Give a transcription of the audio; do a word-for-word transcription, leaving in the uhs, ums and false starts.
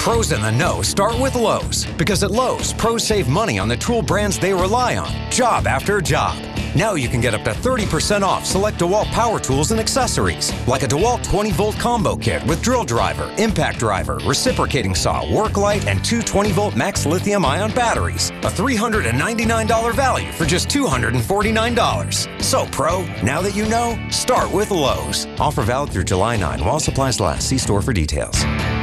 Pros in the know start with Lowe's, because at Lowe's, pros save money on the tool brands they rely on, job after job. Now you can get up to thirty percent off select DeWalt power tools and accessories, like a DeWalt twenty volt combo kit with drill driver, impact driver, reciprocating saw, work light, and two twenty volt max lithium ion batteries. A three hundred ninety-nine dollars value for just two hundred forty-nine dollars. So pro, now that you know, start with Lowe's. Offer valid through July ninth while supplies last. See store for details.